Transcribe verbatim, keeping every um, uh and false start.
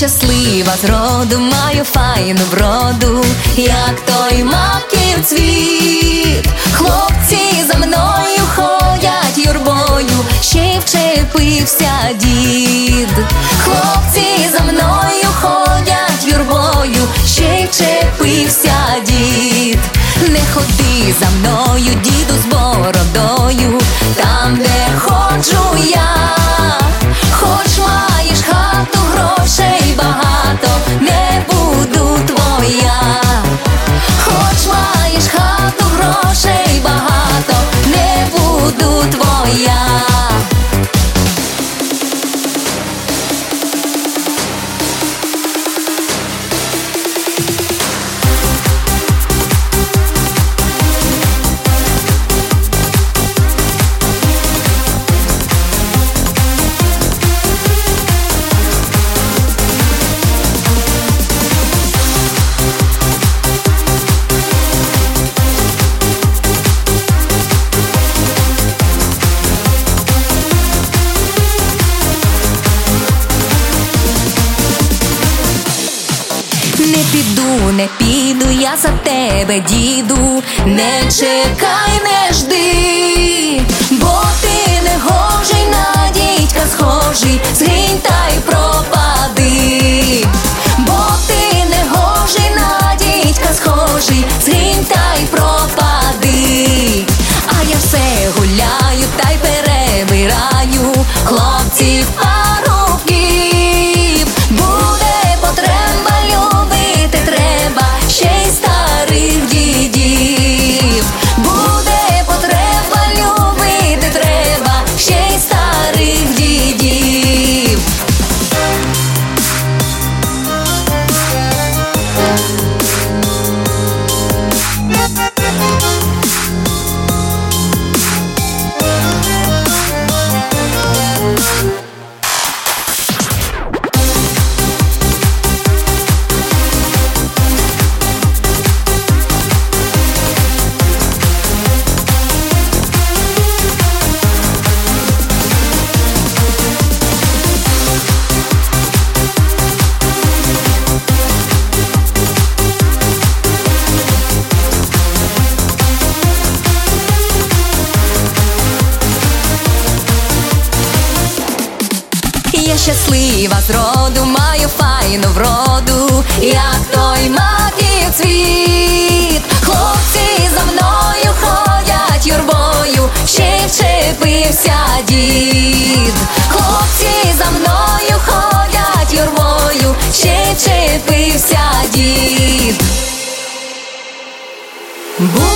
щаслива зроду, маю файну вроду, як той маків цвіт. Хлопці за мною ходять юрбою, ще й вчепився дід. Хлопці за мною ходять юрбою, ще й вчепився дід. Не ходи за мною, діду, з бородою, там, де ходжу я. Хоч маєш хату, грошей багато, не буду твоя. Хоч маєш хату, грошей багато, не буду твоя. Не піду, не піду я за тебе, діду, не чекай, не жди, бо ти не гожий, на дідька схожий, згинь та й пропади. Бо ти не гожий, на дідька схожий, згинь та й пропади. А я все гуляю та й перебираю хлопців парубків. Буде потреба, любити треба ще й старих дідів. Буде потреба, любити треба ще й старих дідів. Я щаслива зроду, маю файну вроду, як той маків цвіт. Хлопці за мною ходять юрбою, ще й вчепився дід. Хлопці за мною ходять юрбою, ще й вчепився дід.